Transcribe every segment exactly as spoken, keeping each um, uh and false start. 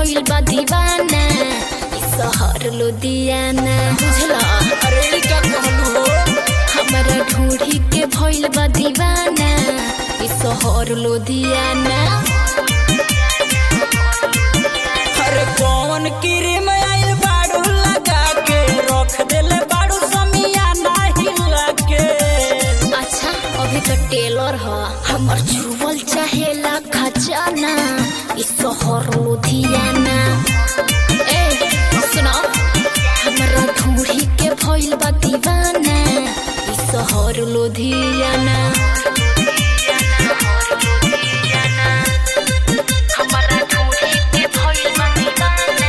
भइल बा दीवाना ई शहर लुधियाना बुझला। अरे क्या कहलू हो हमारा ढूढ़ी के भइल बा दीवाना ई शहर लुधियाना। अरे कौन क्रीम आइल बाड़ू लगा के रख देले बाड़ू समियाना हिला के। अच्छा अभी तो टेलर ह हमर छुवल चाहेला खजाना ई शहर लुधियाना। ए सुनो हमरा ढूढ़ी के भइल बा दीवाना ई शहर लुधियाना। हमरा ढूढ़ी के भइल बा दीवाना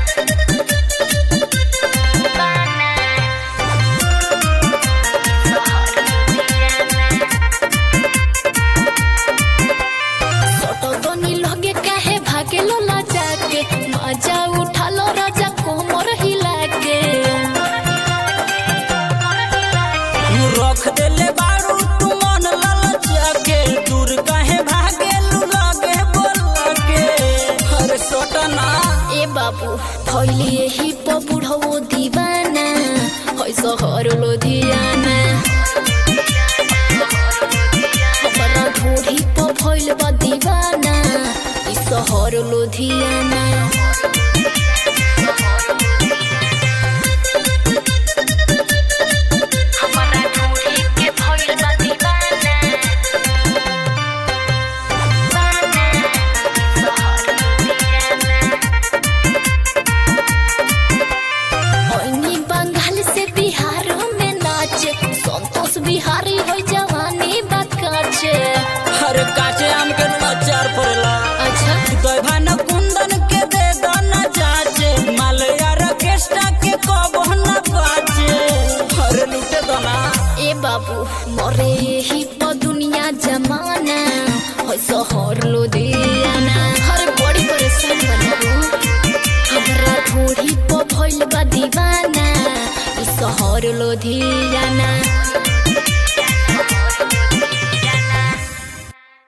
लगे काहे भागे लो लाजा के मजा उठा लो राजा कोमर हिला के। रख देले बाड़ू तू मन ललचा के दूर काहे भागे लू लगे बोल के। अरे सोटना ए बाबू भइली यही प बुढ़ो दीवाना होय शहर लुधियाना। हमारा ढूढ़ी प भइल बा दीवाना ई शहर लुधियाना। हमारा ढूढ़ी के भइल बा दीवाना ओइनी बंगाल से बिहार में नाचे संतोष बिहारी हो जवानी बकाचे। हर काचे आम के नचार पड़ला। अच्छा उदय भान कुंदन के दे दना चाचे मालया रकेस्टा के कबो न बाचे। हर लूटे दना ए बाबू मरे यही प दुनिया जमाना हो शहर लुधियाना। हर बड़ी परेशान बनबू हमरा ढूढ़ी प भइल बा दीवाना ई शहर लुधियाना।